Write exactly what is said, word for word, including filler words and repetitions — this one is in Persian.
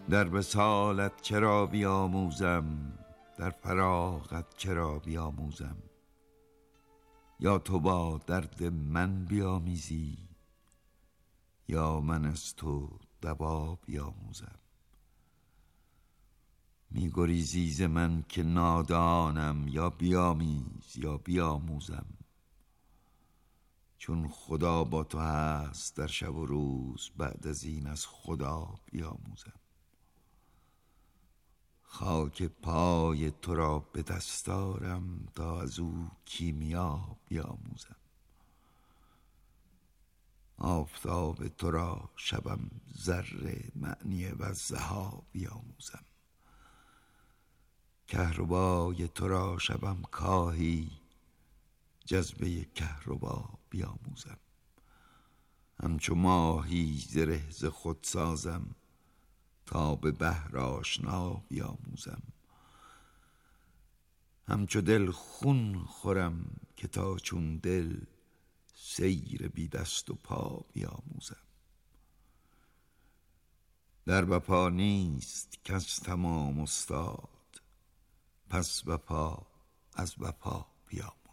در وصالت چرا بیاموزم، در فراقت چرا بیاموزم؟ یا تو با درد من بیامیزی، یا من از تو دوا بیاموزم. می گریزی ز من که نادانم، یا بیامیز یا بیاموزم. چون خدا با تو هست در شب و روز، بعد از این از خدا بیاموزم. خاک پای تو را به دست آرم، تا از او کیمیا بیاموزم. آفتاب تو را شبم ذره معنی والضحی بیاموزم. کهربای تو را شبم کاهی، جذبه کهربا بیاموزم. همچو ماهی زره ز خود سازم، تا به بحر آشنا بیاموزم. همچو دل خون خورم که تا چون دل، سیر بی دست و پا بیاموزم. در وفا نیست کس تمام استاد، پس وفا از وفا بیاموزم.